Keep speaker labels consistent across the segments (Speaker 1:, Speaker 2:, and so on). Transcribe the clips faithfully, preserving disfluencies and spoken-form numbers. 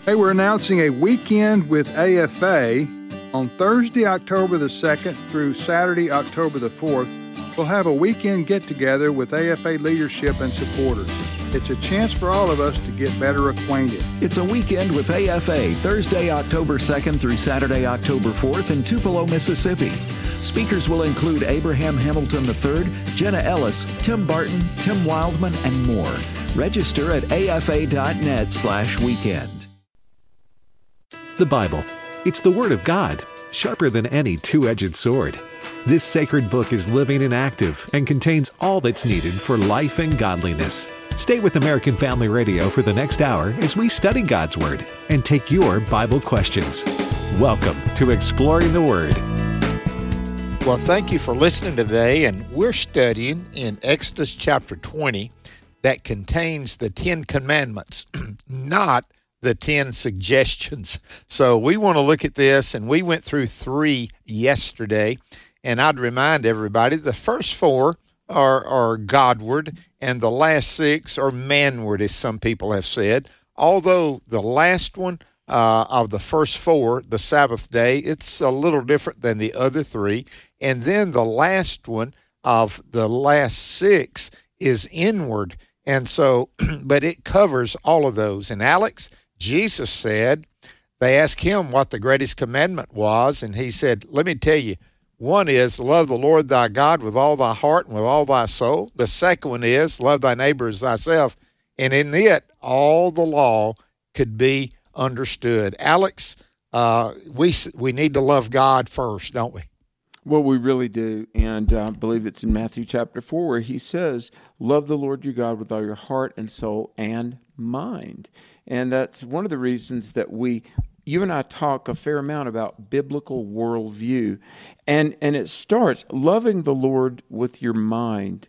Speaker 1: Hey, we're announcing a weekend with A F A on Thursday, October the second through Saturday, October the fourth. We'll have a weekend get-together with A F A leadership and supporters. It's a chance for all of us to get better acquainted.
Speaker 2: It's a weekend with A F A, Thursday, October second through Saturday, October fourth in Tupelo, Mississippi. Speakers will include Abraham Hamilton the third, Jenna Ellis, Tim Barton, Tim Wildman, and more. Register at afa.net slash weekend.
Speaker 3: The Bible. It's the Word of God, sharper than any two-edged sword. This sacred book is living and active and contains all that's needed for life and godliness. Stay with American Family Radio for the next hour as we study God's Word and take your Bible questions. Welcome to Exploring the Word.
Speaker 4: Well, thank you for listening today, and we're studying in Exodus chapter twenty that contains the Ten Commandments, not the ten suggestions. So we want to look at this, and we went through three yesterday, and I'd remind everybody the first four are, are Godward, and the last six are manward, as some people have said, although the last one uh, of the first four, the Sabbath day, it's a little different than the other three, and then the last one of the last six is inward, and so, but it covers all of those. And Alex, Jesus said, they asked him what the greatest commandment was, and he said, let me tell you, one is love the Lord thy God with all thy heart and with all thy soul. The second one is love thy neighbor as thyself, and in it all the law could be understood. Alex, uh, we we need to love God first, don't we?
Speaker 5: Well, we really do, and uh, I believe it's in Matthew chapter four where he says, love the Lord your God with all your heart and soul and mind. And that's one of the reasons that we, you and I talk a fair amount about biblical worldview. And, and it starts, loving the Lord with your mind.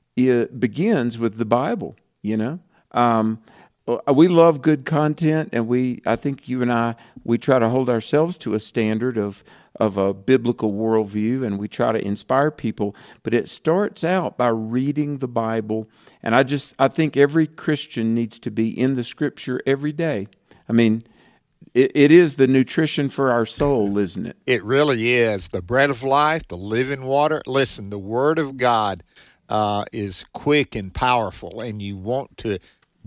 Speaker 5: It begins with the Bible, you know. Um, we love good content, and we, I think you and I, we try to hold ourselves to a standard of of a biblical worldview, and we try to inspire people, but it starts out by reading the Bible, and I just, I think every Christian needs to be in the Scripture every day. I mean, it, it is the nutrition for our soul, isn't it?
Speaker 4: It really is. The bread of life, the living water. Listen, the Word of God uh, is quick and powerful, and you want to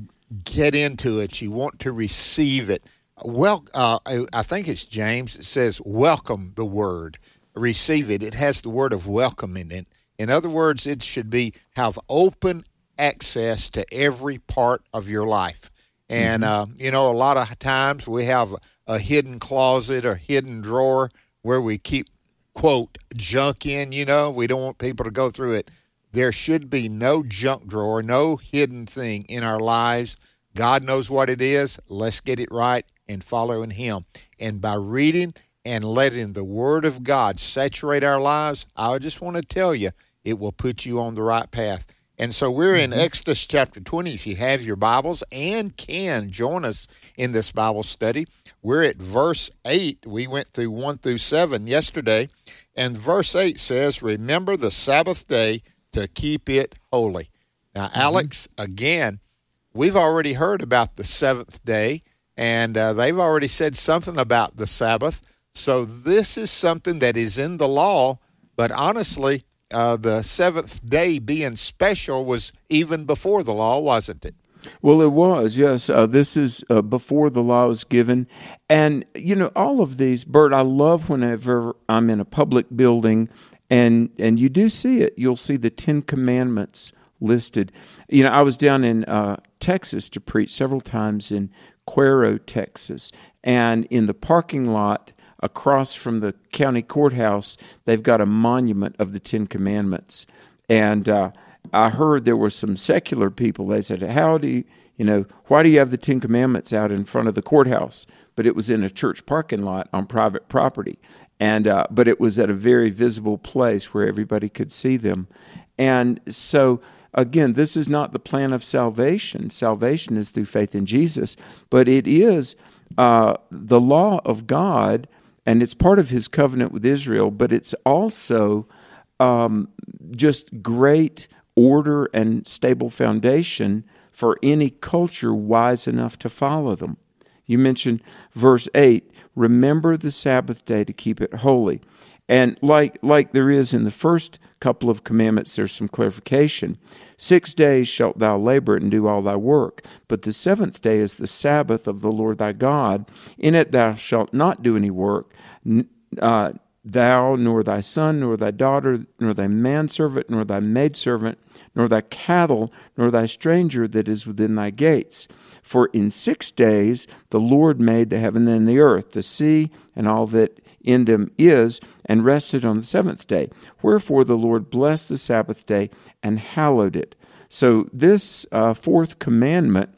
Speaker 4: get into it. You want to receive it. Well, uh, I think it's James. It says, welcome the word, receive it. It has the word of welcome in it. In other words, it should be have open access to every part of your life. And, mm-hmm. uh, you know, a lot of times we have a hidden closet or hidden drawer where we keep, quote, junk in, you know. We don't want people to go through it. There should be no junk drawer, no hidden thing in our lives. God knows what it is. Let's get it right and following Him. And by reading and letting the Word of God saturate our lives, I just want to tell you, it will put you on the right path. And so we're in mm-hmm. Exodus chapter twenty. If you have your Bibles and can join us in this Bible study, we're at verse eight. We went through one through seven yesterday. And verse eight says, remember the Sabbath day to keep it holy. Now, mm-hmm. Alex, again, we've already heard about the seventh day, and uh, they've already said something about the Sabbath. So this is something that is in the law, but honestly, uh, the seventh day being special was even before the law, wasn't it?
Speaker 5: Well, it was, yes. Uh, this is uh, before the law was given. And, you know, all of these, Bert, I love whenever I'm in a public building, and, and you do see it. You'll see the Ten Commandments listed. You know, I was down in uh, Texas to preach several times in Cuero, Texas, and in the parking lot across from the county courthouse, they've got a monument of the Ten Commandments. And uh, I heard there were some secular people. They said, how do you, you know, why do you have the Ten Commandments out in front of the courthouse? But it was in a church parking lot on private property. And uh, but it was at a very visible place where everybody could see them. And so again, this is not the plan of salvation. Salvation is through faith in Jesus, but it is uh, the law of God, and it's part of His covenant with Israel, but it's also um, just great order and stable foundation for any culture wise enough to follow them. You mentioned verse eight, remember the Sabbath day to keep it holy. And like like there is in the first couple of commandments, there's some clarification. Six days shalt thou labor and do all thy work, but the seventh day is the Sabbath of the Lord thy God. In it thou shalt not do any work, uh, thou, nor thy son, nor thy daughter, nor thy manservant, nor thy maidservant, nor thy cattle, nor thy stranger that is within thy gates. For in six days the Lord made the heaven and the earth, the sea, and all that in them is, and rested on the seventh day. Wherefore the Lord blessed the Sabbath day and hallowed it. So this uh, fourth commandment,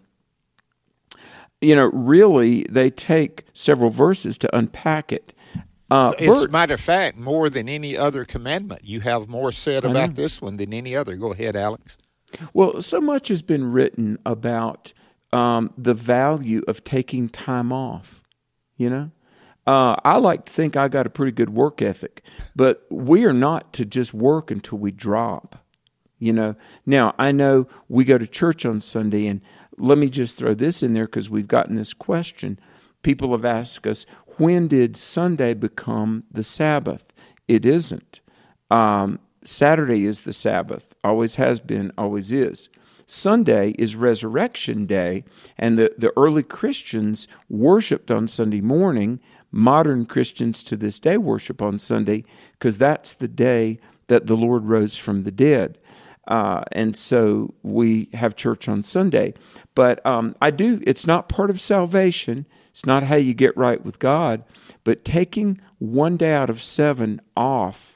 Speaker 5: you know, really they take several verses to unpack it. Uh,
Speaker 4: As
Speaker 5: Bert,
Speaker 4: a matter of fact, more than any other commandment. You have more said about this one than any other. Go ahead, Alex.
Speaker 5: Well, so much has been written about um, the value of taking time off, you know? Uh, I like to think I got a pretty good work ethic, but we are not to just work until we drop, you know. Now, I know we go to church on Sunday, and let me just throw this in there because we've gotten this question. People have asked us, when did Sunday become the Sabbath? It isn't. Um, Saturday is the Sabbath, always has been, always is. Sunday is Resurrection Day, and the, the early Christians worshiped on Sunday morning. Modern Christians to this day worship on Sunday because that's the day that the Lord rose from the dead. Uh, and so we have church on Sunday. But um, I do, it's not part of salvation. It's not how you get right with God. But taking one day out of seven off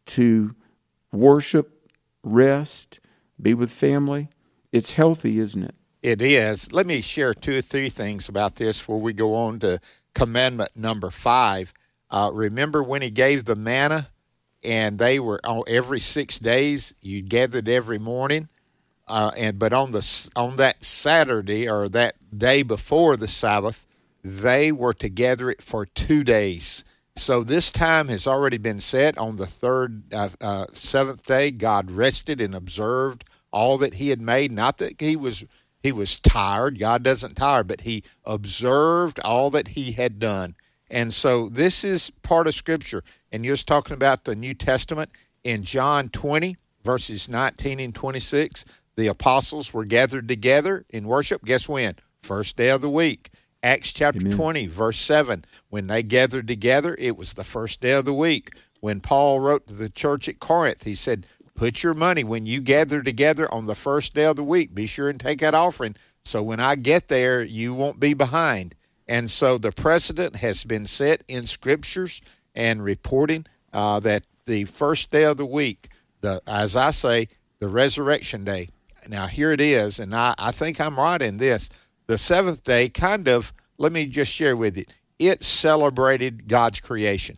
Speaker 5: to worship, rest, be with family, it's healthy, isn't it?
Speaker 4: It is. Let me share two or three things about this before we go on to commandment number five. Uh, remember when he gave the manna, and they were on every six days. You gathered every morning, uh, and but on the on that Saturday or that day before the Sabbath, they were to gather it for two days. So this time has already been set. On the third, uh, uh, seventh day, God rested and observed all that He had made. Not that He was. He was tired. God doesn't tire, but he observed all that he had done. And so this is part of Scripture. And you're just talking about the New Testament. In John twenty, verses nineteen and twenty-six, the apostles were gathered together in worship. Guess when? First day of the week. Acts chapter Amen. twenty, verse seven, when they gathered together, it was the first day of the week. When Paul wrote to the church at Corinth, he said, put your money when you gather together on the first day of the week. Be sure and take that offering so when I get there, you won't be behind. And so the precedent has been set in Scriptures and reporting uh, that the first day of the week, the as I say, the resurrection day. Now, here it is, and I, I think I'm right in this. The seventh day kind of, let me just share with you, it celebrated God's creation.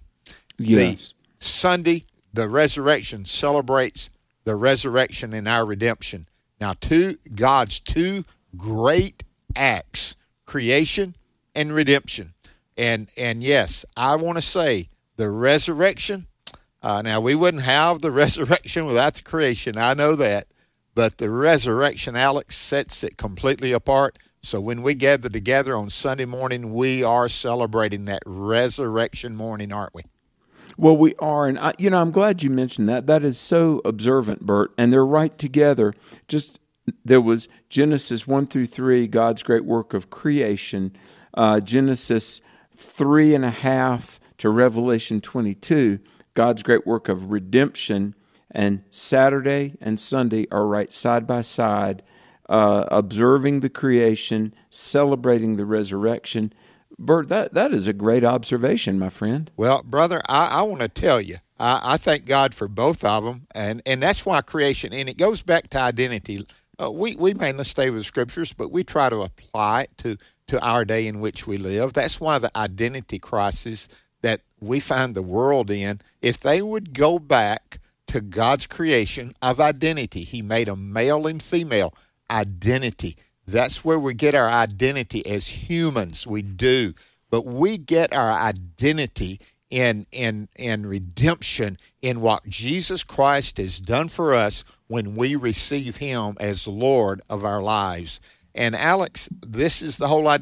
Speaker 5: Yes.
Speaker 4: The Sunday, the resurrection celebrates the resurrection and our redemption. Now, two God's two great acts, creation and redemption. And and yes, I want to say the resurrection, uh, now we wouldn't have the resurrection without the creation, I know that, but the resurrection, Alex, sets it completely apart. So when we gather together on Sunday morning, we are celebrating that resurrection morning, aren't we?
Speaker 5: Well, we are, and I, you know, I'm glad you mentioned that. That is so observant, Bert, and they're right together. Just there was Genesis one through three, God's great work of creation. Uh, Genesis three and a half to Revelation twenty-two, God's great work of redemption. And Saturday and Sunday are right side by side, uh, observing the creation, celebrating the resurrection. Bert, that, that is a great observation, my friend.
Speaker 4: Well, brother, I, I want to tell you, I, I thank God for both of them, and, and that's why creation, and it goes back to identity. Uh, we, we mainly stay with Scriptures, but we try to apply it to, to our day in which we live. That's one of the identity crises that we find the world in. If they would go back to God's creation of identity, He made them male and female, identity. That's where we get our identity as humans. We do. But we get our identity in, in, in redemption in what Jesus Christ has done for us when we receive Him as Lord of our lives. And Alex, this is the whole idea.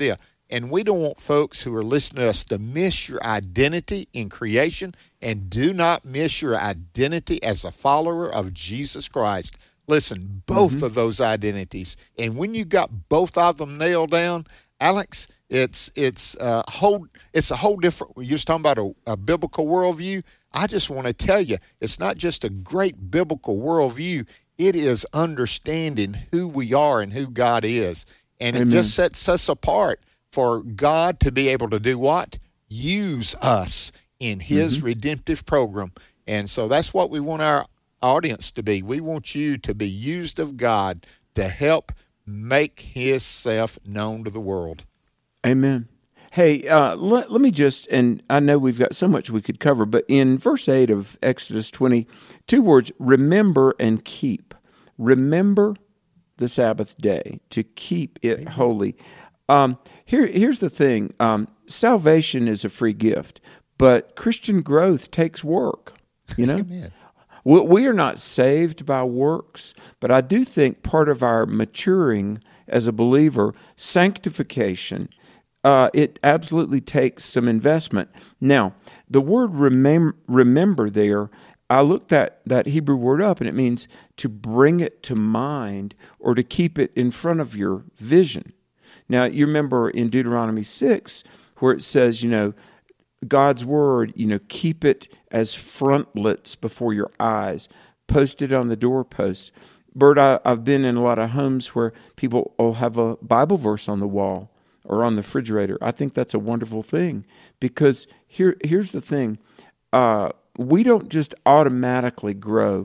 Speaker 4: And we don't want folks who are listening to us to miss your identity in creation, and do not miss your identity as a follower of Jesus Christ. Listen, both mm-hmm. of those identities. And when you got both of them nailed down, Alex, it's it's a whole it's a whole different. You're just talking about a, a biblical worldview. I just want to tell you, it's not just a great biblical worldview. It is understanding who we are and who God is, and Amen. It just sets us apart for God to be able to do what? Use us in His mm-hmm. redemptive program. And so that's what we want our audience to be. We want you to be used of God to help make Himself known to the world.
Speaker 5: Amen. Hey, uh, let, let me just, and I know we've got so much we could cover, but in verse eight of Exodus twenty, two words, remember and keep. Remember the Sabbath day, to keep it Amen. Holy. Um, here, here's the thing. Um, salvation is a free gift, but Christian growth takes work, you know?
Speaker 4: Amen.
Speaker 5: We, we are not saved by works, but I do think part of our maturing as a believer, sanctification, uh, it absolutely takes some investment. Now, the word remem- remember there, I looked that, that Hebrew word up, and it means to bring it to mind or to keep it in front of your vision. Now, you remember in Deuteronomy six where it says, you know, God's word, you know, keep it as frontlets before your eyes, post it on the doorpost. Bert, I, I've been in a lot of homes where people will have a Bible verse on the wall or on the refrigerator. I think that's a wonderful thing because here, here's the thing. Uh, we don't just automatically grow.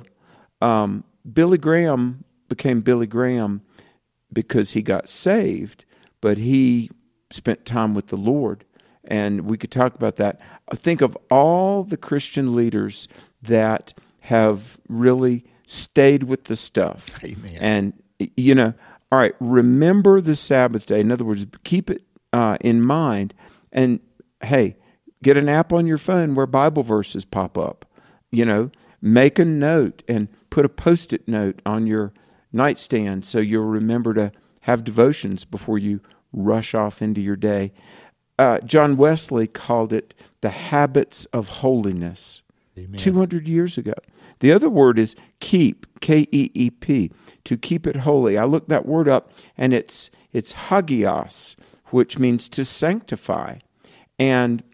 Speaker 5: Um, Billy Graham became Billy Graham because he got saved, but he spent time with the Lord, and we could talk about that. Think of all the Christian leaders that have really stayed with the stuff.
Speaker 4: Amen.
Speaker 5: And, you know, all right, remember the Sabbath day. In other words, keep it uh, in mind. And, hey, get an app on your phone where Bible verses pop up. You know, make a note and put a Post-it note on your nightstand so you'll remember to have devotions before you rush off into your day. Uh, John Wesley called it the habits of holiness.
Speaker 4: Amen.
Speaker 5: two hundred years ago. The other word is keep, K E E P, to keep it holy. I looked that word up, and it's it's hagios, which means to sanctify. And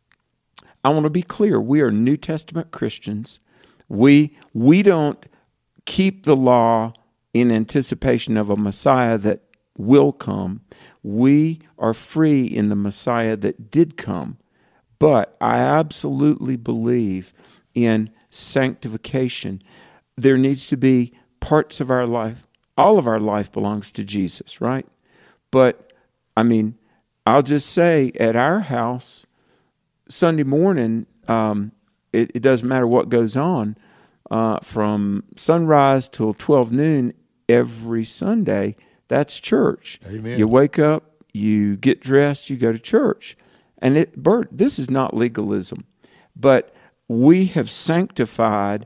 Speaker 5: I want to be clear, we are New Testament Christians. We we don't keep the law in anticipation of a Messiah that will come. We are free in the Messiah that did come. But I absolutely believe in sanctification. There needs to be parts of our life. All of our life belongs to Jesus, right? But, I mean, I'll just say at our house, Sunday morning, um, it, it doesn't matter what goes on, uh, from sunrise till twelve noon every Sunday, that's church.
Speaker 4: Amen.
Speaker 5: You wake up, you get dressed, you go to church. And it, Bert, this is not legalism, but we have sanctified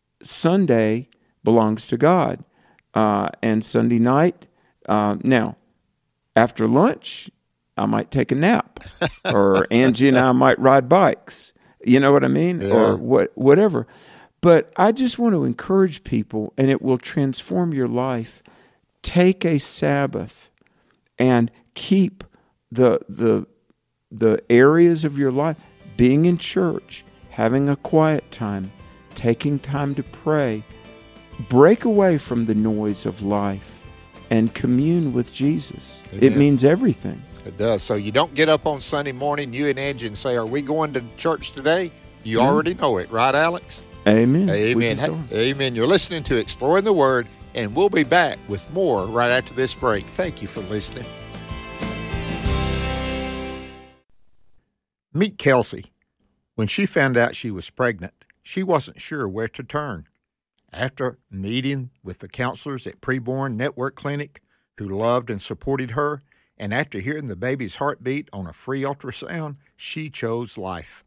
Speaker 5: Sunday belongs to God. Uh, and Sunday night, uh, now, after lunch, I might take a nap, or Angie and I might ride bikes. You know what I mean?
Speaker 4: Yeah.
Speaker 5: Or what, whatever. But I just want to encourage people, and it will transform your life. Take a Sabbath and keep the the the areas of your life, being in church, having a quiet time, taking time to pray. Break away from the noise of life and commune with Jesus.
Speaker 4: Amen.
Speaker 5: It means everything.
Speaker 4: It does. So you don't get up on Sunday morning, you and Angie, and say, are we going to church today? You
Speaker 5: Mm.
Speaker 4: already know it, right, Alex?
Speaker 5: Amen. We
Speaker 4: Amen.
Speaker 5: just are.
Speaker 4: Amen. You're listening to Exploring the Word, and we'll be back with more right after this break. Thank you for listening. Meet Kelsey. When she found out she was pregnant, she wasn't sure where to turn. After meeting with the counselors at Preborn Network Clinic, who loved and supported her, and after hearing the baby's heartbeat on a free ultrasound, she chose life.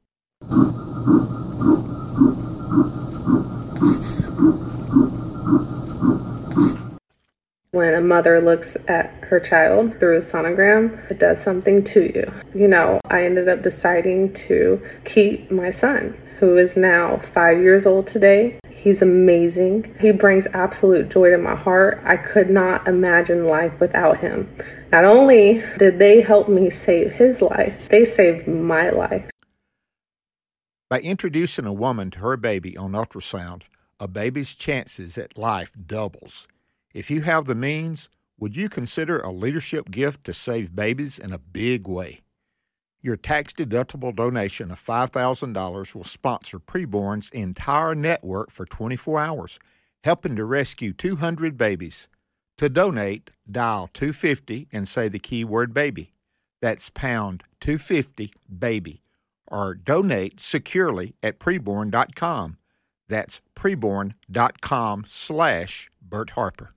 Speaker 6: When a mother looks at her child through a sonogram, it does something to you. You know, I ended up deciding to keep my son, who is now five years old today. He's amazing. He brings absolute joy to my heart. I could not imagine life without him. Not only did they help me save his life, they saved my life.
Speaker 4: By introducing a woman to her baby on ultrasound, a baby's chances at life doubles. If you have the means, would you consider a leadership gift to save babies in a big way? Your tax-deductible donation of five thousand dollars will sponsor Preborn's entire network for twenty-four hours, helping to rescue two hundred babies. To donate, dial two fifty and say the keyword baby. That's pound two fifty baby. Or donate securely at preborn dot com. That's preborn dot com slash Bert Harper.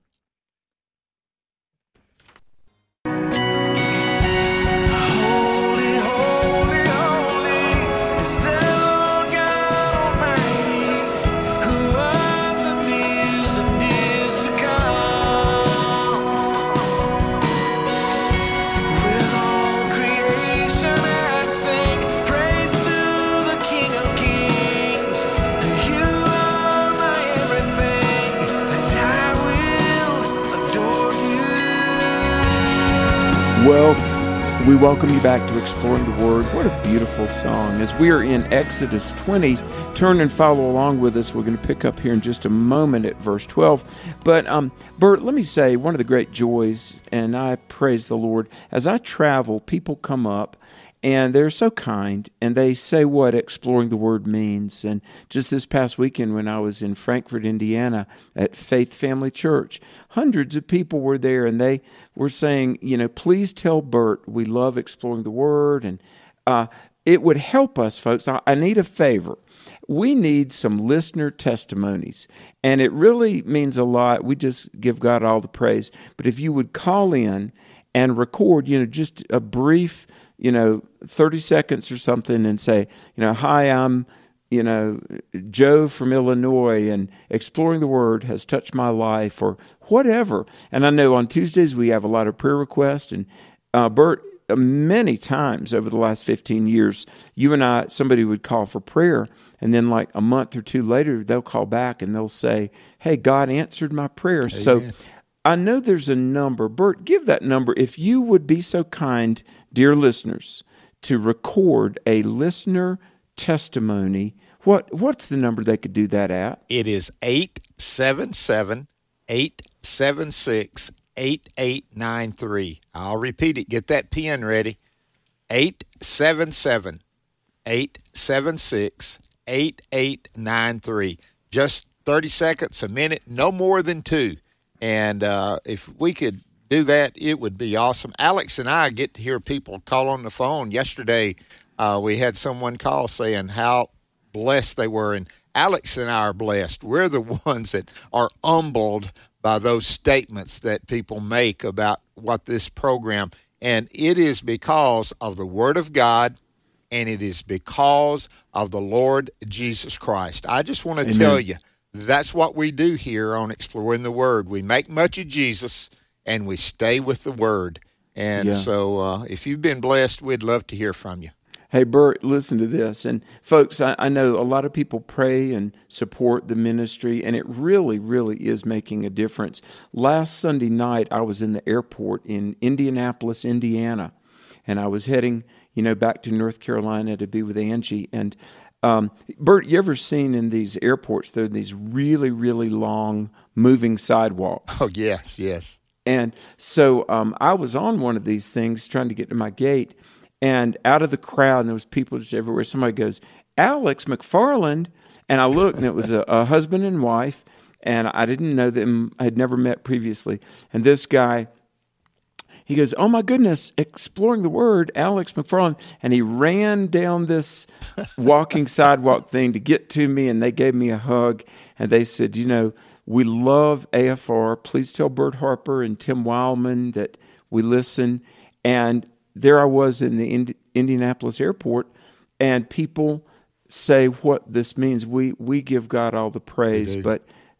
Speaker 5: Well, we welcome you back to Exploring the Word. What a beautiful song. As we are in Exodus twenty, turn and follow along with us. We're going to pick up here in just a moment at verse twelve. But, um, Bert, let me say, one of the great joys, and I praise the Lord, as I travel, people come up, and they're so kind, and they say what exploring the Word means. And just this past weekend when I was in Frankfort, Indiana, at Faith Family Church, hundreds of people were there, and they were saying, you know, please tell Bert we love exploring the Word. And uh, it would help us, folks. I, I need a favor. We need some listener testimonies, and it really means a lot. We just give God all the praise. But if you would call in and record, you know, just a brief, you know, thirty seconds or something and say, you know, hi, I'm, you know, Joe from Illinois, and exploring the Word has touched my life, or whatever. And I know on Tuesdays we have a lot of prayer requests, and uh, Bert, many times over the last fifteen years, you and I, somebody would call for prayer, and then like a month or two later, they'll call back and they'll say, hey, God answered my prayer. Amen. So I know there's a number. Bert, give that number if you would be so kind, dear listeners, to record a listener testimony. What What's the number they could do that at?
Speaker 4: It is eight seven seven, eight seven six, eight eight nine three. I'll repeat it. Get that pen ready. eight seven seven, eight seven six, eight eight nine three. Just thirty seconds, a minute, no more than two. And uh, if we could do that, it would be awesome. Alex and I get to hear people call on the phone. Yesterday, uh, we had someone call saying how blessed they were. And Alex and I are blessed. We're the ones that are humbled by those statements that people make about what this program, and it is because of the Word of God, and it is because of the Lord Jesus Christ. I just want to Amen. Tell you, that's what we do here on Exploring the Word. We make much of Jesus, and we stay with the Word. And yeah. so uh, if you've been blessed, we'd love to hear from you.
Speaker 5: Hey, Bert, listen to this. And folks, I, I know a lot of people pray and support the ministry, and it really, really is making a difference. Last Sunday night, I was in the airport in Indianapolis, Indiana, and I was heading, you know, back to North Carolina to be with Angie. And um, Bert, you ever seen in these airports, there are these really, really long moving sidewalks?
Speaker 4: Oh, yes, yes.
Speaker 5: And so um, I was on one of these things trying to get to my gate, and out of the crowd, and there was people just everywhere, somebody goes, Alex McFarland. And I looked, and it was a, a husband and wife, and I didn't know them. I had never met previously. And this guy, he goes, oh, my goodness, Exploring the Word, Alex McFarland. And he ran down this walking sidewalk thing to get to me, and they gave me a hug. And they said, you know, we love A F R. Please tell Bert Harper and Tim Wildman that we listen. And there I was in the Indi- Indianapolis airport, and people say what this means. We we give God all the praise, but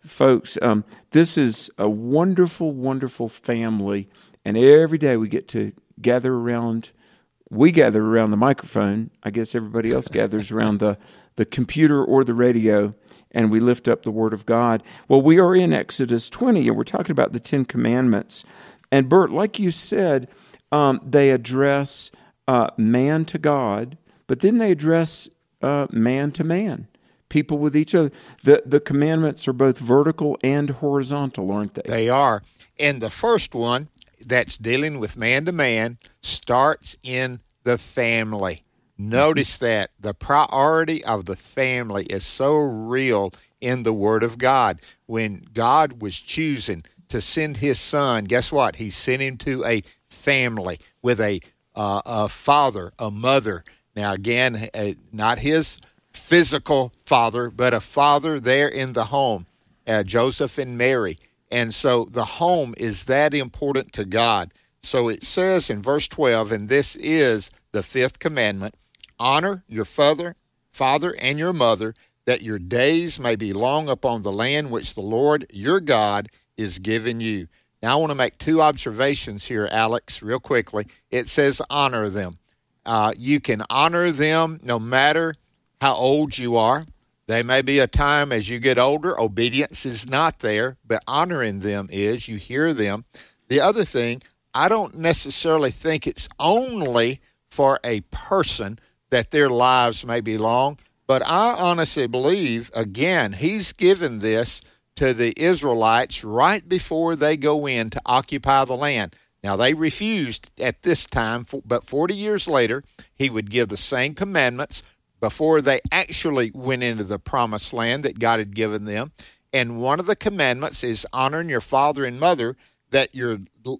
Speaker 5: folks, um, this is a wonderful, wonderful family, and every day we get to gather around. We gather around the microphone. I guess everybody else gathers around the, the computer or the radio, and we lift up the Word of God. Well, we are in Exodus twenty, and we're talking about the Ten Commandments. And Bert, like you said, um, they address uh, man to God, but then they address uh, man to man, people with each other. The, the commandments are both vertical and horizontal, aren't they?
Speaker 4: They are. And the first one, that's dealing with man to man, starts in the family. Notice that the priority of the family is so real in the Word of God. When God was choosing to send his son, guess what? He sent him to a family with a, uh, a father, a mother. Now, again, uh, not his physical father, but a father there in the home, uh, Joseph and Mary. And so the home is that important to God. So it says in verse twelve, and this is the fifth commandment, honor your father, father and your mother, that your days may be long upon the land which the Lord your God is giving you. Now I want to make two observations here, Alex, real quickly. It says honor them. Uh, you can honor them no matter how old you are. There may be a time as you get older, obedience is not there, but honoring them is. You hear them. The other thing, I don't necessarily think it's only for a person that their lives may be long, but I honestly believe, again, he's given this to the Israelites right before they go in to occupy the land. Now, they refused at this time, but forty years later, he would give the same commandments before they actually went into the promised land that God had given them. And one of the commandments is honoring your father and mother, that you're,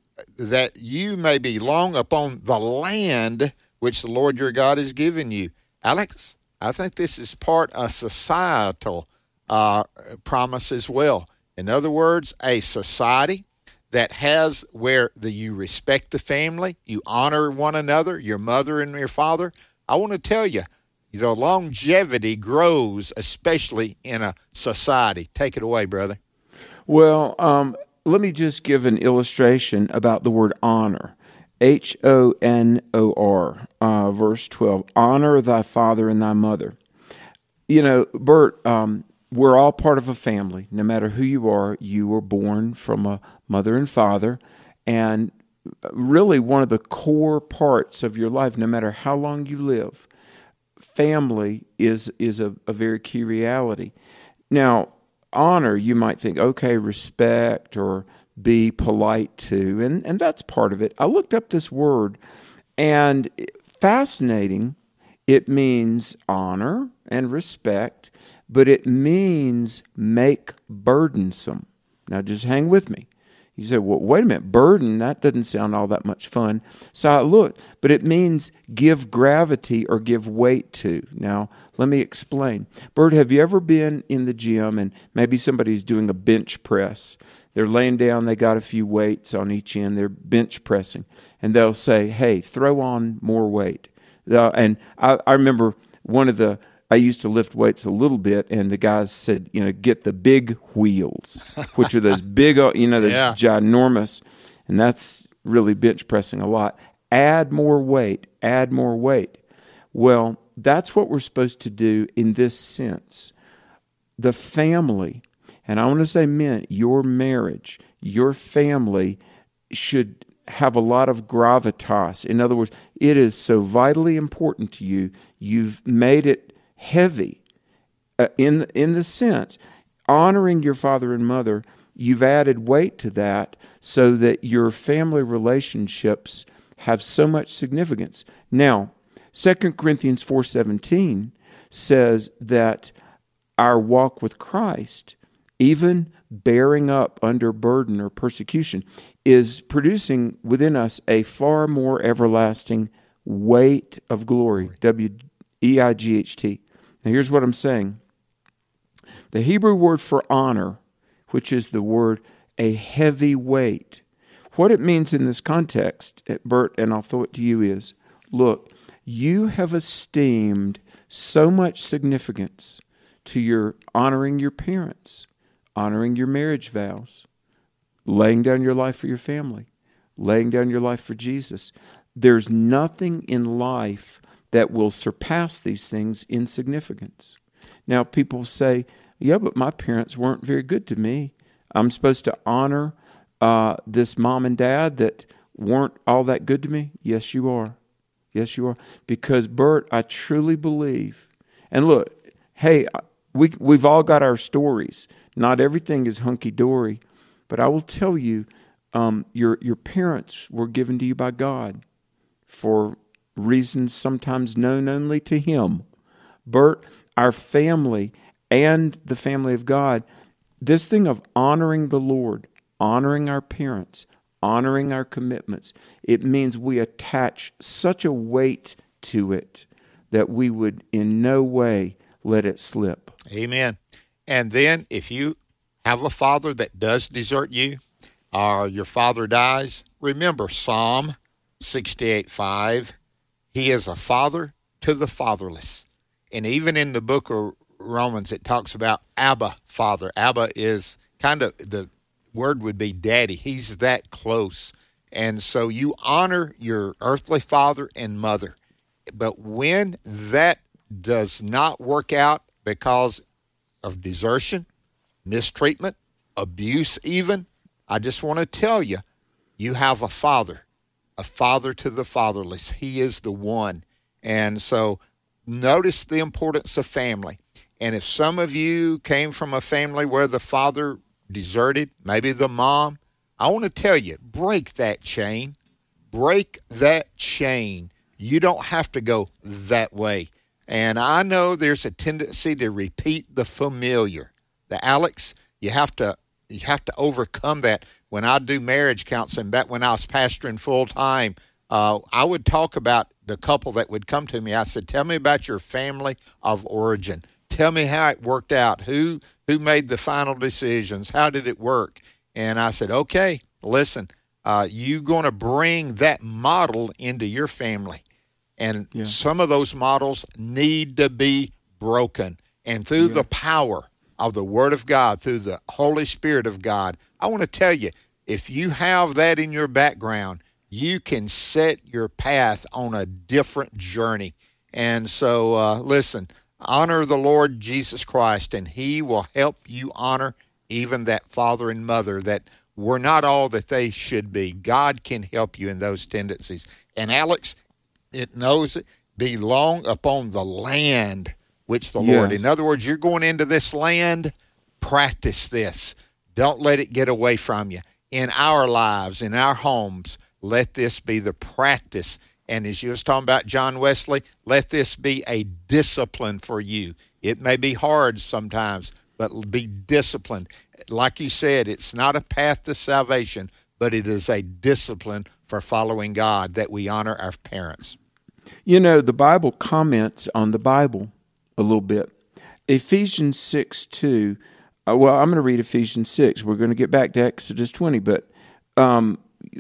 Speaker 4: that you may be long upon the land which the Lord your God has given you. Alex, I think this is part of societal uh, promise as well. In other words, a society that has where the, you respect the family, you honor one another, your mother and your father. I want to tell you, the longevity grows, especially in a society. Take it away, brother.
Speaker 5: Well, um, let me just give an illustration about the word honor. H O N O R, uh, verse twelve. Honor thy father and thy mother. You know, Bert, um, we're all part of a family. No matter who you are, you were born from a mother and father. And really one of the core parts of your life, no matter how long you live, family is is a, a very key reality. Now, honor, you might think, okay, respect or be polite to, and, and that's part of it. I looked up this word, and fascinating, it means honor and respect, but it means make burdensome. Now, just hang with me. You say, well, wait a minute, burden, that doesn't sound all that much fun. So I looked, but it means give gravity or give weight to. Now, let me explain. Bert, have you ever been in the gym and maybe somebody's doing a bench press? They're laying down, they got a few weights on each end, they're bench pressing, and they'll say, hey, throw on more weight. Uh, and I, I remember one of the, I used to lift weights a little bit, and the guys said, you know, get the big wheels, which are those big, you know, those yeah. ginormous, and that's really bench pressing a lot. Add more weight, add more weight. Well, that's what we're supposed to do in this sense. The family, and I want to say men, your marriage, your family should have a lot of gravitas. In other words, it is so vitally important to you, you've made it heavy uh, in in the sense honoring your father and mother. You've added weight to that so that your family relationships have so much significance. Now, Second Corinthians four seventeen says that our walk with Christ, even bearing up under burden or persecution, is producing within us a far more everlasting weight of glory. W E I G H T. Now, here's what I'm saying. The Hebrew word for honor, which is the word a heavy weight, what it means in this context, Bert, and I'll throw it to you, is, look, you have esteemed so much significance to your honoring your parents, honoring your marriage vows, laying down your life for your family, laying down your life for Jesus. There's nothing in life that will surpass these things in significance. Now, people say, yeah, but my parents weren't very good to me. I'm supposed to honor uh, this mom and dad that weren't all that good to me? Yes, you are. Yes, you are. Because, Bert, I truly believe, and look, hey, we, we've all got our stories. Not everything is hunky-dory, but I will tell you, um, your your parents were given to you by God for reasons sometimes known only to Him. Bert, our family and the family of God, this thing of honoring the Lord, honoring our parents, honoring our commitments, it means we attach such a weight to it that we would in no way let it slip.
Speaker 4: Amen. And then if you have a father that does desert you, or your father dies, remember Psalm sixty-eight five. He is a father to the fatherless. And even in the book of Romans, it talks about Abba, Father. Abba is kind of, the word would be daddy. He's that close. And so you honor your earthly father and mother. But when that does not work out because of desertion, mistreatment, abuse even, I just want to tell you, you have a father, a father to the fatherless. He is the one. And so notice the importance of family. And if some of you came from a family where the father deserted, maybe the mom, I want to tell you, break that chain. Break that chain. You don't have to go that way. And I know there's a tendency to repeat the familiar. The Alex, you have to you have to overcome that. When I do marriage counseling, back when I was pastoring full time, uh, I would talk about the couple that would come to me. I said, tell me about your family of origin. Tell me how it worked out. Who who made the final decisions? How did it work? And I said, okay, listen, uh, you're going to bring that model into your family. And yeah. some of those models need to be broken. And through yeah. the power of the Word of God, through the Holy Spirit of God, I want to tell you, if you have that in your background, you can set your path on a different journey. And so, uh, listen, honor the Lord Jesus Christ, and He will help you honor even that father and mother that were not all that they should be. God can help you in those tendencies. And Alex, it knows it belong upon the land which the yes. Lord. In other words, you're going into this land, practice this. Don't let it get away from you. In our lives, in our homes, let this be the practice. And as you was talking about John Wesley, let this be a discipline for you. It may be hard sometimes, but be disciplined. Like you said, it's not a path to salvation, but it is a discipline for following God, that we honor our parents.
Speaker 5: You know, the Bible comments on the Bible a little bit. Ephesians six two, uh, well, I'm going to read Ephesians six. We're going to get back to Exodus twenty, but um,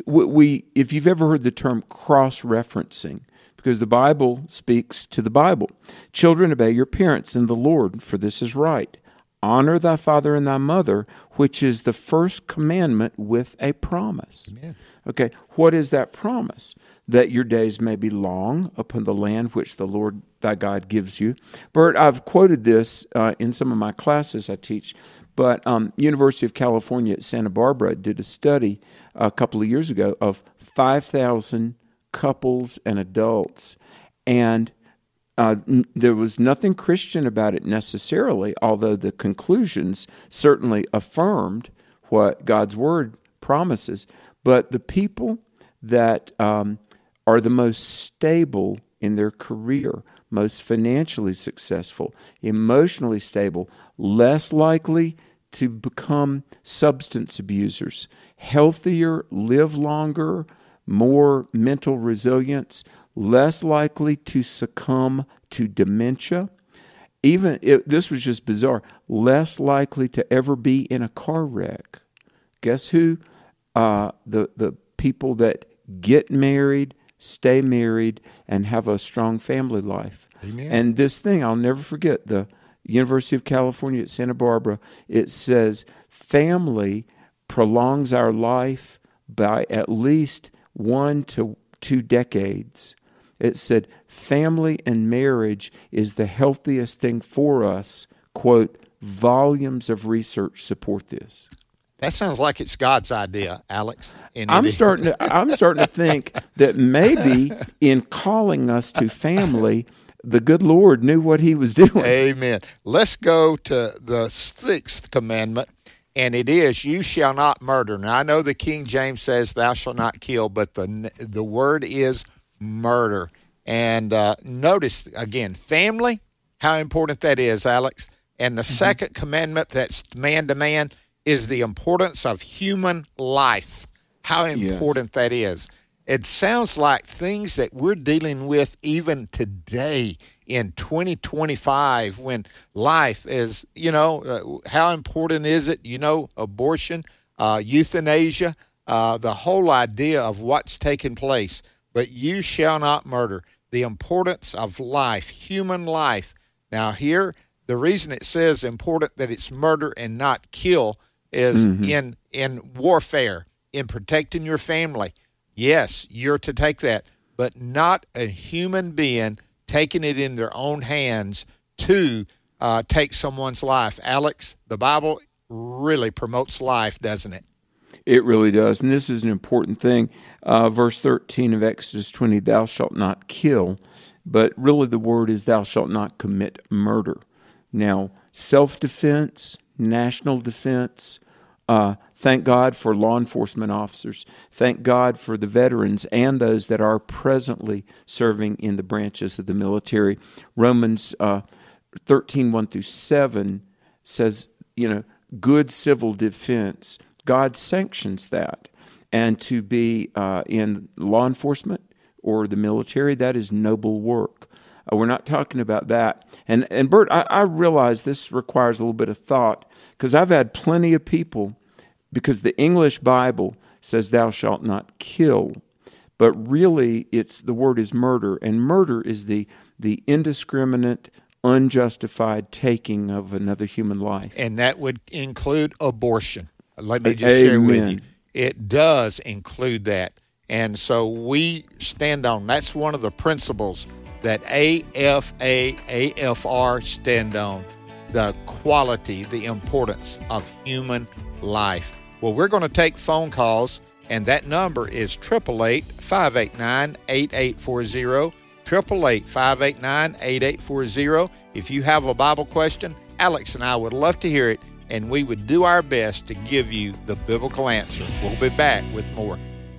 Speaker 5: we, if you've ever heard the term cross-referencing, because the Bible speaks to the Bible. Children, obey your parents in the Lord, for this is right. Honor thy father and thy mother, which is the first commandment with a promise. Amen. Okay, what is that promise? That your days may be long upon the land which the Lord thy God gives you. Bert, I've quoted this uh, in some of my classes I teach, but um, University of California at Santa Barbara did a study a couple of years ago of five thousand couples and adults, and uh, n- there was nothing Christian about it necessarily, although the conclusions certainly affirmed what God's Word promises. But the people that um, are the most stable in their career, most financially successful, emotionally stable, less likely to become substance abusers, healthier, live longer, more mental resilience, less likely to succumb to dementia. Even, it, this was just bizarre, less likely to ever be in a car wreck. Guess who? Uh, the, the people that get married, stay married, and have a strong family life.
Speaker 4: Amen.
Speaker 5: And this thing, I'll never forget, the University of California at Santa Barbara, it says family prolongs our life by at least one to two decades. It said family and marriage is the healthiest thing for us. Quote, volumes of research support this.
Speaker 4: That sounds like it's God's idea, Alex.
Speaker 5: I'm starting to I'm starting to think that maybe in calling us to family, the good Lord knew what he was doing.
Speaker 4: Amen. Let's go to the sixth commandment, and it is, you shall not murder. Now, I know the King James says thou shalt not kill, but the the word is murder. And uh, notice, again, family, how important that is, Alex. And the mm-hmm. second commandment that's man to man is the importance of human life, how important yes. that is. It sounds like things that we're dealing with even today in twenty twenty-five when life is, you know, uh, how important is it? You know, abortion, uh, euthanasia, uh, the whole idea of what's taking place. But you shall not murder. The importance of life, human life. Now here, the reason it says important that it's murder and not kill is mm-hmm. in in warfare, in protecting your family. Yes, you're to take that, but not a human being taking it in their own hands to uh, take someone's life. Alex, the Bible really promotes life, doesn't it?
Speaker 5: It really does, and this is an important thing. Uh, verse thirteen of Exodus twenty, thou shalt not kill, but really the word is thou shalt not commit murder. Now, self-defense, national defense, uh, thank God for law enforcement officers. Thank God for the veterans and those that are presently serving in the branches of the military. Romans uh, thirteen, one through seven says, you know, good civil defense. God sanctions that. And to be uh, in law enforcement or the military, that is noble work. Uh, we're not talking about that. And, and Bert, I, I realize this requires a little bit of thought because I've had plenty of people, because the English Bible says thou shalt not kill, but really it's the word is murder, and murder is the the indiscriminate, unjustified taking of another human life.
Speaker 4: And that would include abortion. Let me just Amen. share with you. It does include that. And so we stand on, that's one of the principles that A F A, A F R stand on, the quality, the importance of human life. Well, we're going to take phone calls, and that number is eight eight eight, five eight nine, eight eight four zero, eight eight eight, five eight nine, eight eight four zero. If you have a Bible question, Alex and I would love to hear it, and we would do our best to give you the biblical answer. We'll be back with more.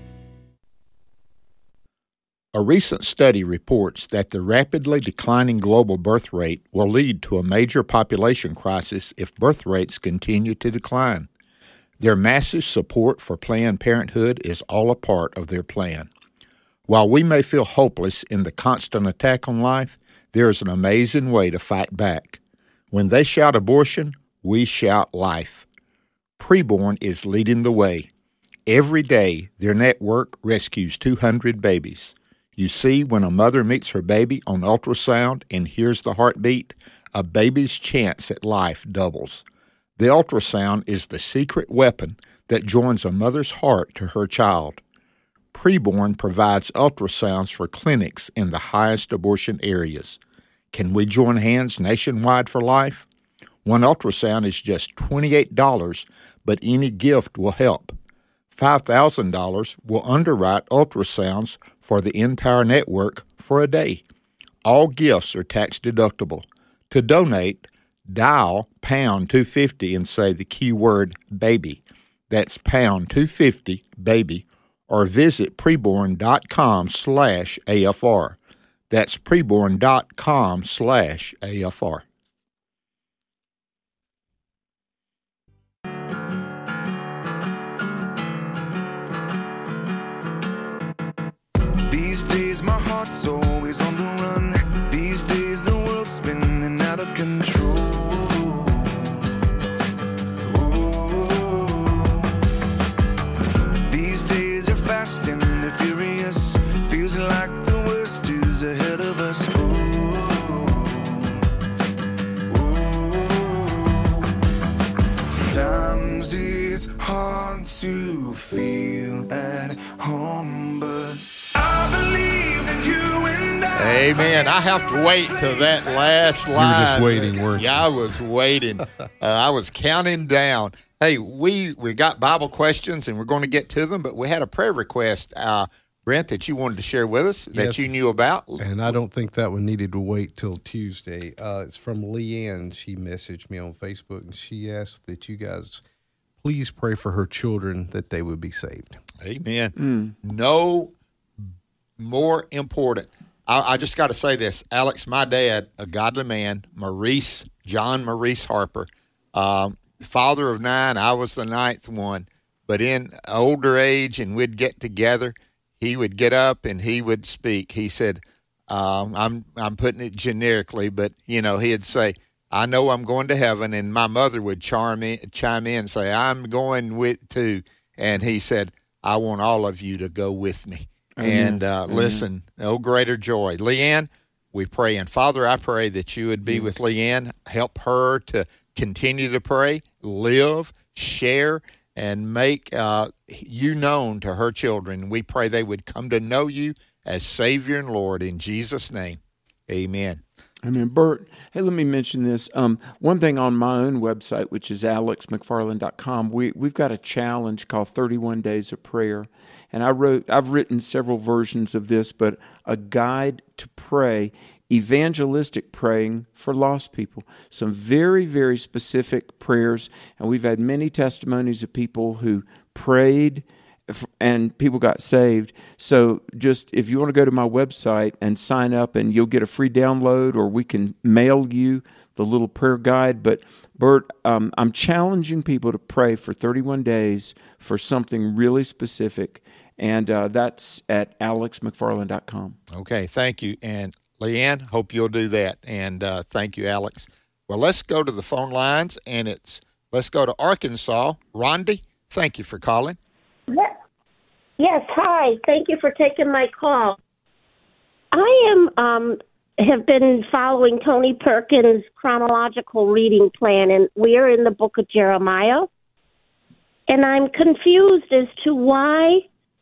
Speaker 4: A recent study reports that the rapidly declining global birth rate will lead to a major population crisis if birth rates continue to decline. Their massive support for Planned Parenthood is all a part of their plan. While we may feel hopeless in the constant attack on life, there is an amazing way to fight back. When they shout abortion, we shout life. Preborn is leading the way. Every day, their network rescues two hundred babies. You see, when a mother meets her baby on ultrasound and hears the heartbeat, a baby's chance at life doubles. The ultrasound is the secret weapon that joins a mother's heart to her child. Preborn provides ultrasounds for clinics in the highest abortion areas. Can we join hands nationwide for life? One ultrasound is just twenty-eight dollars, but any gift will help. five thousand dollars will underwrite ultrasounds for the entire network for a day. All gifts are tax deductible. To donate, dial pound two fifty and say the keyword baby. That's pound two fifty baby, or visit preborn.com slash AFR. That's preborn.com slash AFR.
Speaker 7: These days my heart's always on the run. These days the world's spinning out of control. Oh. These days are fast and they're furious. Feels like the worst is ahead of us. Oh. you'll feel at home. But I believe that you and I.
Speaker 4: Amen. I have to wait till that last line.
Speaker 8: You were just waiting, weren't you?
Speaker 4: Yeah, I was waiting. uh, I was counting down. Hey, we we got Bible questions, and we're going to get to them, but we had a prayer request, uh, Brent, that you wanted to share with us, that
Speaker 8: Yes.
Speaker 4: you knew about.
Speaker 8: And I don't think that one needed to wait till Tuesday. Uh, it's from Leanne. She messaged me on Facebook, and she asked that you guys please pray for her children that they would be saved.
Speaker 4: Amen.
Speaker 5: Mm.
Speaker 4: No more important. I, I just got to say this. Alex, my dad, a godly man, Maurice, John Maurice Harper, um, father of nine, I was the ninth one. But in older age, and we'd get together, he would get up and he would speak. He said, um, I'm I'm putting it generically, but, you know, he'd say, I know I'm going to heaven, and my mother would charm in, chime in and say, I'm going with too. And he said, I want all of you to go with me.
Speaker 5: Amen.
Speaker 4: And uh,
Speaker 5: Amen.
Speaker 4: listen, no greater joy. Leanne, we pray. And Father, I pray that you would be with Leanne, help her to continue to pray, live, share, and make uh, you known to her children. We pray they would come to know you as Savior and Lord in Jesus' name. Amen.
Speaker 5: I mean, Bert, hey, let me mention this. Um, one thing on my own website, which is alex mcfarland dot com, we, we've got a challenge called thirty-one Days of Prayer. And I wrote, I've written several versions of this, but a guide to pray, evangelistic praying for lost people. Some very, very specific prayers. And we've had many testimonies of people who prayed and people got saved. So just if you want to go to my website and sign up, and you'll get a free download, or we can mail you the little prayer guide. But Bert, um, I'm challenging people to pray for thirty-one days for something really specific, and uh, that's at alex mcfarland dot com.
Speaker 4: Okay, thank you. And Leanne, hope you'll do that. And uh, thank you, Alex. Well, let's go to the phone lines, and it's let's go to Arkansas. Rondi, thank you for calling.
Speaker 9: Yes, hi. Thank you for taking my call. I am um, have been following Tony Perkins' chronological reading plan, and we are in the book of Jeremiah. And I'm confused as to why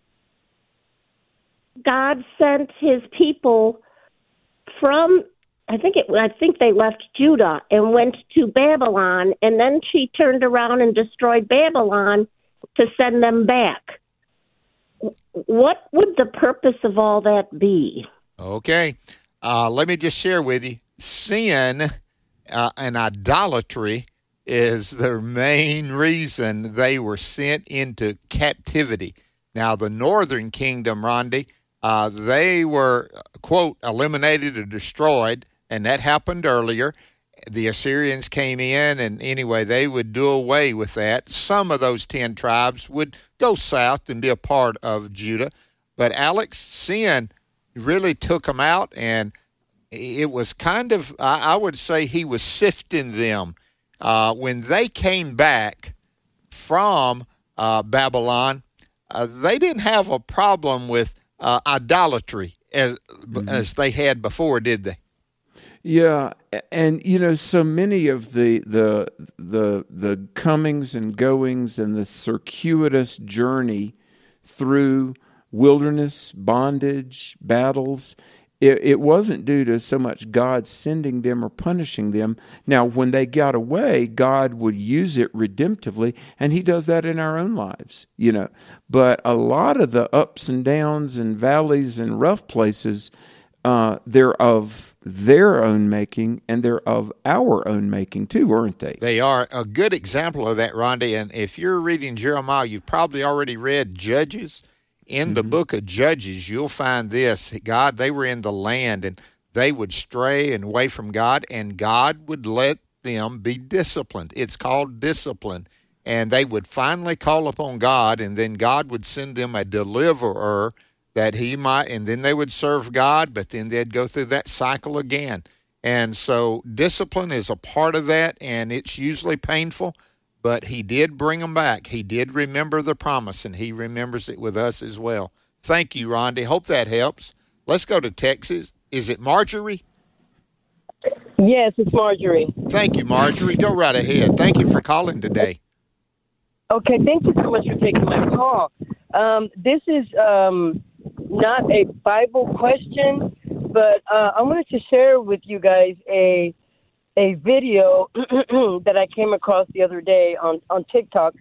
Speaker 9: God sent his people from, I think it, I think they left Judah and went to Babylon, and then she turned around and destroyed Babylon to send them back. What would the purpose of all that be?
Speaker 4: Okay. Uh, let me just share with you. Sin uh, and idolatry is the main reason they were sent into captivity. Now, the northern kingdom, Rondi, uh, they were, quote, eliminated or destroyed, and that happened earlier. The Assyrians came in, and anyway, they would do away with that. Some of those ten tribes would go south and be a part of Judah. But Alex, sin really took them out, and it was kind of, I would say he was sifting them. Uh, when they came back from uh, Babylon, uh, they didn't have a problem with uh, idolatry as, mm-hmm. as they had before, did they?
Speaker 5: Yeah, and you know, so many of the the the the comings and goings and the circuitous journey through wilderness, bondage, battles, it, it wasn't due to so much God sending them or punishing them. Now, when they got away, God would use it redemptively, and he does that in our own lives, you know. But a lot of the ups and downs and valleys and rough places, Uh, they're of their own making, and they're of our own making too, aren't they?
Speaker 4: They are. A good example of that, Rondi, and if you're reading Jeremiah, you've probably already read Judges. In mm-hmm. the book of Judges, you'll find this. God, they were in the land, and they would stray and away from God, and God would let them be disciplined. It's called discipline. And they would finally call upon God, and then God would send them a deliverer that he might, and then they would serve God, but then they'd go through that cycle again. And so discipline is a part of that, and it's usually painful, but he did bring them back. He did remember the promise, and he remembers it with us as well. Thank you, Rondi. Hope that helps. Let's go to Texas. Is it Marjorie?
Speaker 10: Yes, it's Marjorie.
Speaker 4: Thank you, Marjorie. Go right ahead. Thank you for calling today.
Speaker 10: Okay, thank you so much for taking my call. Um, this is um, not a Bible question, but uh, I wanted to share with you guys a a video that I came across the other day on, on TikTok.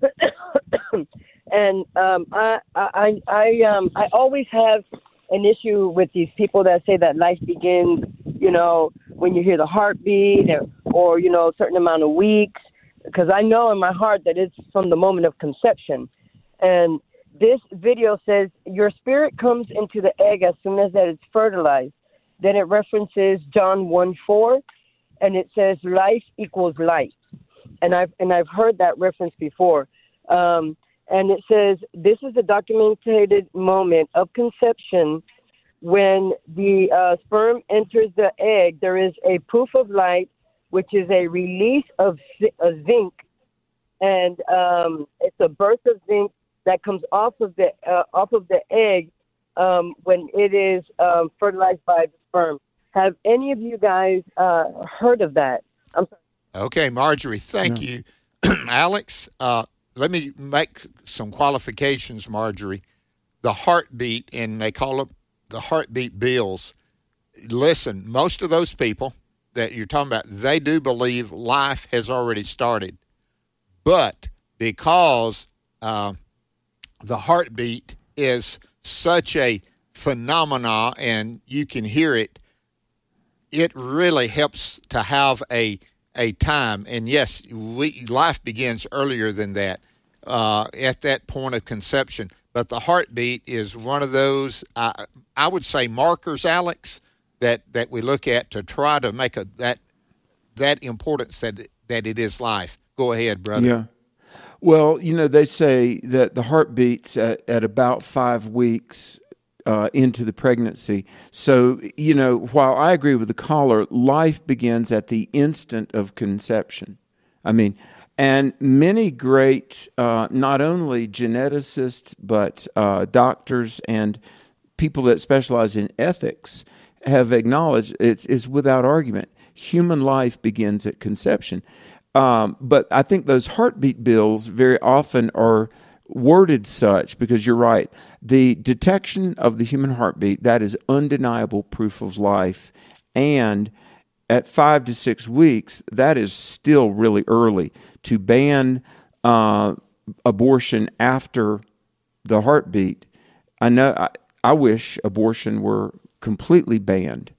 Speaker 10: and um, I I I um I always have an issue with these people that say that life begins, you know, when you hear the heartbeat, or, or you know, a certain amount of weeks. Because I know in my heart that it's from the moment of conception. And this video says your spirit comes into the egg as soon as that it's fertilized. Then it references John one four, and it says life equals light. And I've, and I've heard that reference before. Um, and it says this is a documented moment of conception. When the uh, sperm enters the egg, there is a proof of light, which is a release of uh, zinc, and um, it's a burst of zinc that comes off of the uh, off of the egg um, when it is um, fertilized by the sperm. Have any of you guys uh, heard of that? I'm sorry.
Speaker 4: Okay, Marjorie, thank
Speaker 5: Yeah.
Speaker 4: you. Alex, uh, let me make some qualifications, Marjorie. The heartbeat, and they call it the heartbeat bills. Listen, most of those people that you're talking about, they do believe life has already started. But because uh, the heartbeat is such a phenomena and you can hear it, it really helps to have a a time. And yes, we, life begins earlier than that, uh, at that point of conception. But the heartbeat is one of those, uh, I would say, markers, Alex, that, that we look at to try to make a, that that importance that that it is life. Go ahead, brother.
Speaker 5: Yeah. Well, you know, they say that the heart beats at, at about five weeks uh, into the pregnancy. So, you know, while I agree with the caller, life begins at the instant of conception. I mean, and many great, uh, not only geneticists, but uh, doctors and people that specialize in ethics have acknowledged it's, it's without argument. Human life begins at conception. Um, but I think those heartbeat bills very often are worded such because you're right. The detection of the human heartbeat, that is undeniable proof of life. And at five to six weeks, that is still really early. To ban uh, abortion after the heartbeat, I know I, I wish abortion were completely banned.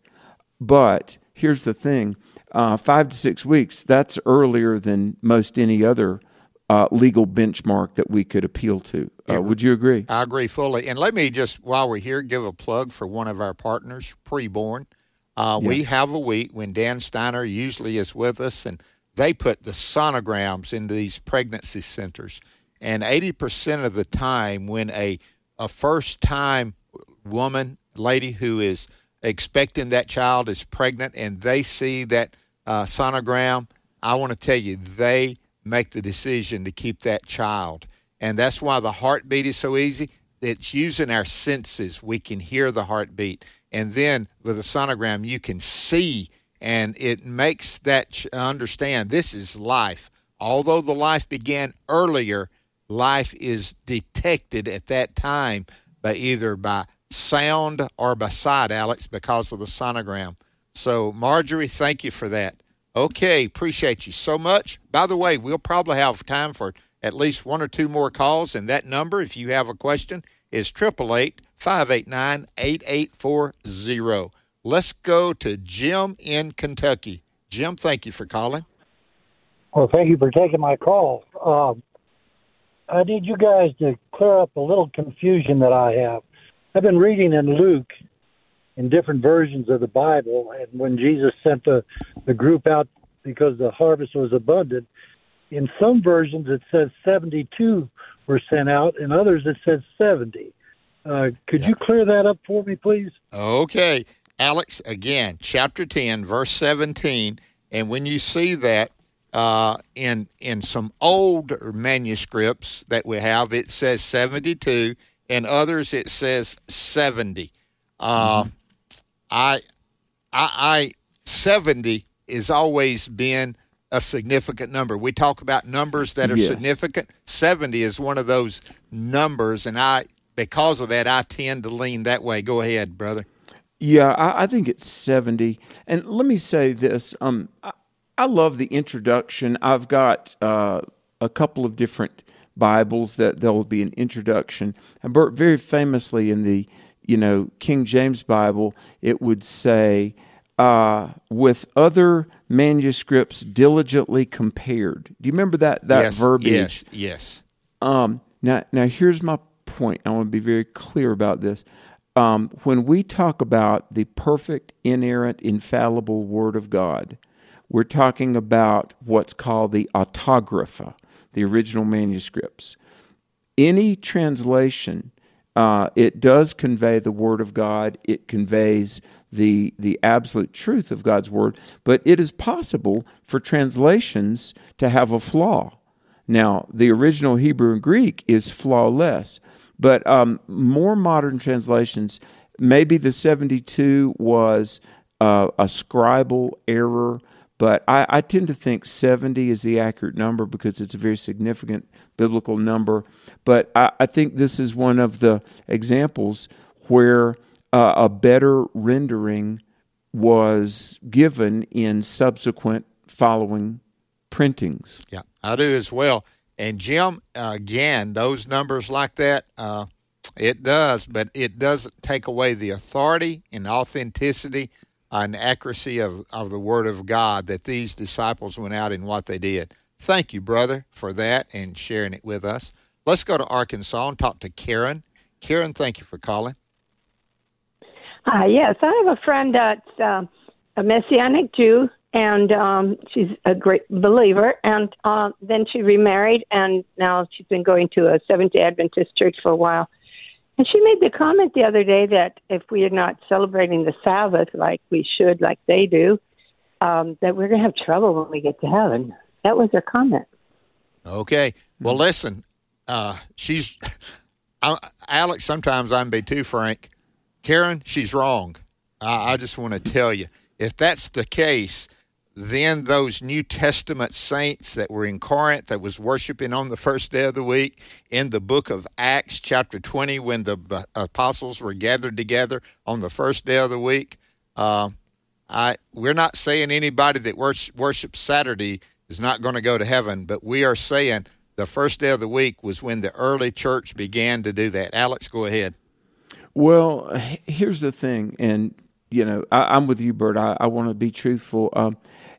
Speaker 5: But here's the thing. Uh, five to six weeks, that's earlier than most any other uh, legal benchmark that we could appeal to. Uh, yeah, would you agree?
Speaker 4: I agree fully. And let me just, while we're here, give a plug for one of our partners, Preborn. Uh, yeah. We have a week when Dan Steiner usually is with us, and they put the sonograms into these pregnancy centers. And eighty percent of the time when a, a first-time woman, lady who is expecting that child is pregnant and they see that uh, sonogram, I want to tell you, they make the decision to keep that child. And that's why the heartbeat is so easy. It's using our senses. We can hear the heartbeat. And then with a sonogram, you can see, and it makes that ch- understand this is life. Although the life began earlier, life is detected at that time by either by sound or by sight, Alex, because of the sonogram. So, Marjorie, thank you for that. Okay, appreciate you so much. By the way, we'll probably have time for at least one or two more calls, and that number, if you have a question, is eight eight eight, five eight nine, eight eight four zero. Let's go to Jim in Kentucky. Jim, thank you for calling.
Speaker 11: Well, thank you for taking my call. Um, I need you guys to clear up a little confusion that I have. I've been reading in Luke in different versions of the Bible, and when Jesus sent the, the group out because the harvest was abundant, in some versions it says seventy-two were sent out, in others it says seventy. Uh, could yeah. you clear that up for me, please?
Speaker 4: Okay. Alex, again, chapter ten, verse seventeen, and when you see that uh, in in some old manuscripts that we have, it says seventy-two, and others it says seventy. Uh, mm-hmm. I, I, I, seventy has always been a significant number. We talk about numbers that are
Speaker 5: Yes.
Speaker 4: significant. seventy is one of those numbers, and I, because of that, I tend to lean that way. Go ahead, brother.
Speaker 5: Yeah, I, I think it's seventy. And let me say this. Um, I, I love the introduction. I've got uh, a couple of different Bibles that there will be an introduction. And Bert, very famously in the, you know, King James Bible, it would say, uh, with other manuscripts diligently compared. Do you remember that, that
Speaker 4: yes,
Speaker 5: verbiage?
Speaker 4: Yes, yes.
Speaker 5: Um, now, now here's my point. I want to be very clear about this. Um, when we talk about the perfect, inerrant, infallible Word of God, we're talking about what's called the autographa, the original manuscripts. Any translation, uh, it does convey the Word of God. It conveys the the absolute truth of God's Word, but it is possible for translations to have a flaw. Now, the original Hebrew and Greek is flawless, but um, more modern translations, maybe the seventy-two was uh, a scribal error, but I, I tend to think seventy is the accurate number because it's a very significant biblical number. But I, I think this is one of the examples where uh, a better rendering was given in subsequent following printings.
Speaker 4: Yeah, I do as well. And Jim, uh, again, those numbers like that, uh, it does, but it doesn't take away the authority and authenticity and accuracy of, of the Word of God that these disciples went out in what they did. Thank you, brother, for that and sharing it with us. Let's go to Arkansas and talk to Karen. Karen, thank you for calling.
Speaker 12: Uh, yes, I have a friend that's uh, a Messianic Jew, and um, she's a great believer, and uh, then she remarried, and now she's been going to a Seventh-day Adventist church for a while. And she made the comment the other day that if we are not celebrating the Sabbath like we should, like they do, um, that we're going to have trouble when we get to heaven. That was her comment.
Speaker 4: Okay. Well, listen, uh, she's, I, Alex, sometimes I'm be too frank. Karen, she's wrong. I, I just want to tell you, if that's the case, then those New Testament saints that were in Corinth that was worshiping on the first day of the week, in the book of Acts chapter twenty, when the apostles were gathered together on the first day of the week, uh, I we're not saying anybody that worship, worships Saturday is not going to go to heaven, but we are saying the first day of the week was when the early church began to do that. Alex, go ahead.
Speaker 5: Well, here's the thing, and you know, I, I'm with you, Bert. I, I want to be truthful. Um,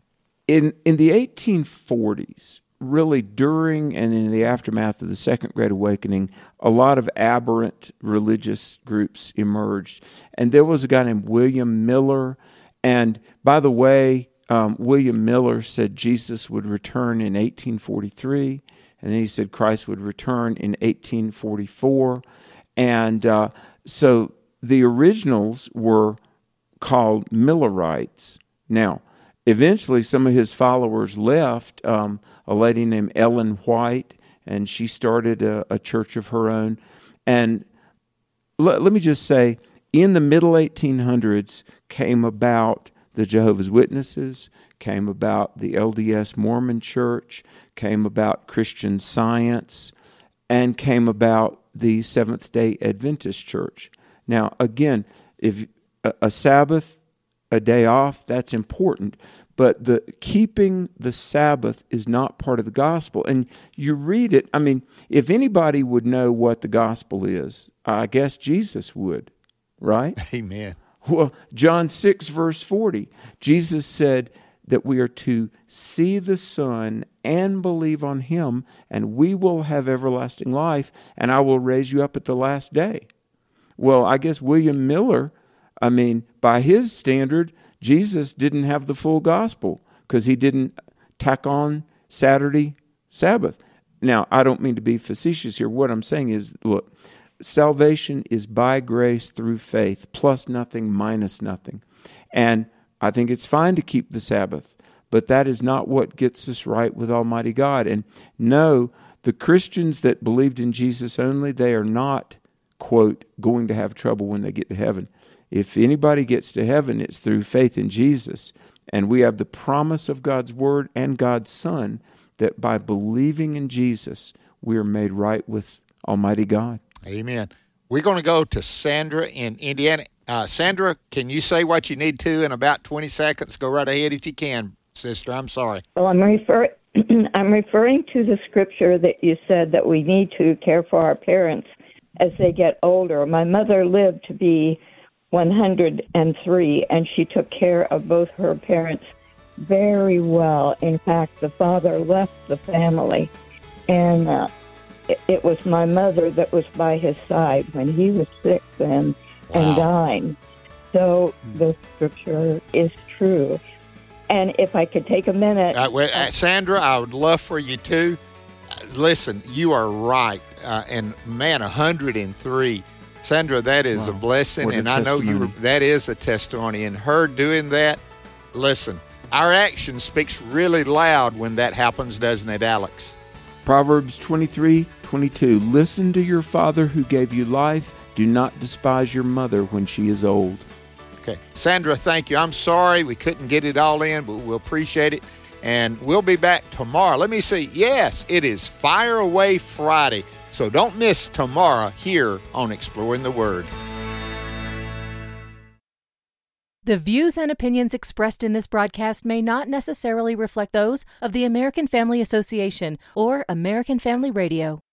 Speaker 5: in in the eighteen forties, really during and in the aftermath of the Second Great Awakening, a lot of aberrant religious groups emerged, and there was a guy named William Miller. And by the way, um, William Miller said Jesus would return in eighteen forty-three, and then he said Christ would return in eighteen forty-four, and uh, so the originals were called Millerites. Now, eventually some of his followers left, um, a lady named Ellen White, and she started a, a church of her own. And let, let me just say, in the middle eighteen hundreds came about the Jehovah's Witnesses, came about the L D S Mormon Church, came about Christian Science, and came about the Seventh-day Adventist Church. Now, again, if a, a Sabbath, a day off, that's important, but the keeping the Sabbath is not part of the gospel. And you read it, I mean, if anybody would know what the gospel is, I guess Jesus would, right?
Speaker 4: Amen.
Speaker 5: Well, John six, verse forty, Jesus said that we are to see the Son and believe on Him, and we will have everlasting life, and I will raise you up at the last day. Well, I guess William Miller, I mean, by his standard, Jesus didn't have the full gospel because he didn't tack on Saturday Sabbath. Now, I don't mean to be facetious here. What I'm saying is, look, salvation is by grace through faith, plus nothing, minus nothing. And I think it's fine to keep the Sabbath, but that is not what gets us right with Almighty God. And no, the Christians that believed in Jesus only, they are not, quote, going to have trouble when they get to heaven. If anybody gets to heaven, it's through faith in Jesus. And we have the promise of God's Word and God's Son that by believing in Jesus, we are made right with Almighty God.
Speaker 4: Amen. We're going to go to Sandra in Indiana. Uh, Sandra, can you say what you need to in about twenty seconds? Go right ahead if you can, sister. I'm sorry.
Speaker 13: Well, I'm, refer- I'm referring to the scripture that you said that we need to care for our parents as they get older. My mother lived to be one hundred three, and she took care of both her parents very well. In fact, the father left the family, and uh, it, it was my mother that was by his side when he was sick then and wow. dying. So the scripture is true. And if I could take a minute.
Speaker 4: Uh, well, uh, Sandra, I would love for you to. Uh, listen, you are right. Uh, and man, one hundred three. Sandra, that is wow. a blessing.
Speaker 5: What a
Speaker 4: and I know you. Were, that is a testimony. And her doing that, listen, our action speaks really loud when that happens, doesn't it, Alex?
Speaker 5: Proverbs twenty-three twenty-two. Listen to your father who gave you life. Do not despise your mother when she is old.
Speaker 4: Okay. Sandra, thank you. I'm sorry we couldn't get it all in, but we'll appreciate it. And we'll be back tomorrow. Let me see. Yes, it is Fire Away Friday. So don't miss tomorrow here on Exploring the Word.
Speaker 14: The views and opinions expressed in this broadcast may not necessarily reflect those of the American Family Association or American Family Radio.